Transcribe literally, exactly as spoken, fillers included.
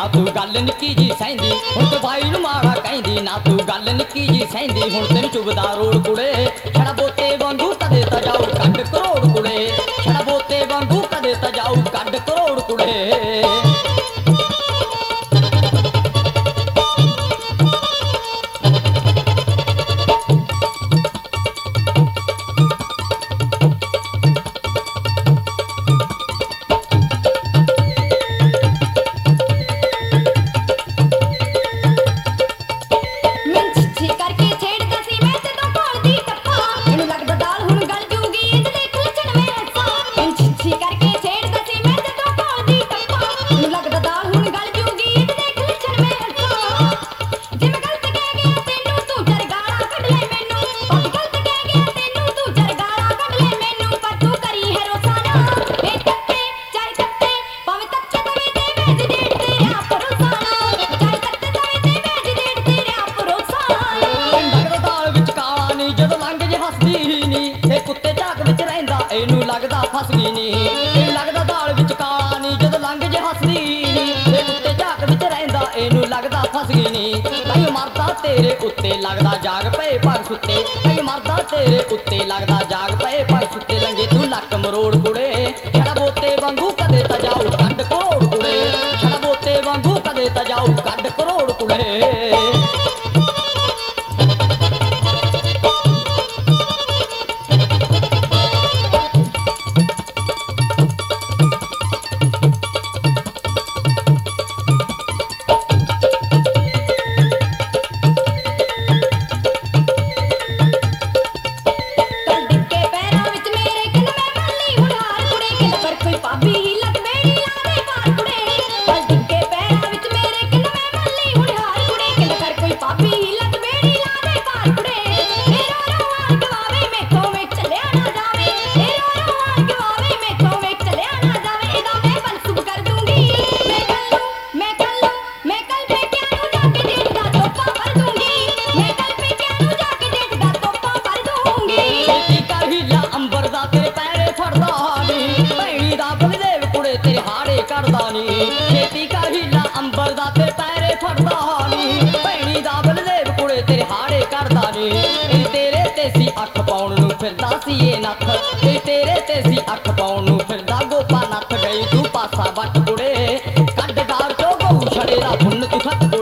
ना तू गल निक्की जी सैंदी हुण ते भाई नूं माड़ा कहंदी ना तू गल निक्की जी सैंदी हुण तैनूं चुभदा रोड़ कुड़े छड़ा बोते वांगू कदे तां जाऊ कड्ड करोड़ कुड़े छड़ा बोते वांगू कदे तां जाऊ कड्ड करोड़ कुड़े लगदा फस गई नी लगदा दाल विच काला नी जद लंघ जे हसदी नी कुत्ते झाक विच रहिंदा एनू लगदा फस गई नी कई मरदा तेरे उत्ते लगदा जाग पे पर सुत्ते कई मरदा तेरे उत्ते लगदा जाग पे पर सुत्ते लंघे तू लक मरोड़ कुड़े छड़ा बोते वांगू कदे तां जाऊ कड्ड करोड़ कुड़े छड़ा बोते वांगू कदे तां जाऊ कड्ड करोड़ कुड़े खेती का हीला अंबर दा ते पैरे फड़दा नी भैणी दा बलदेव कुड़े तेरे हाड़े करदा नी तेरे ते सी अख पाउण नूं फिरदा सी ए नथ तेरे ते सी अख पाउण नूं फिरदा गोपा नथ गई तू पासा वट कुड़े कड्ड डार चो गऊ छड़े दा पुन्न तू खत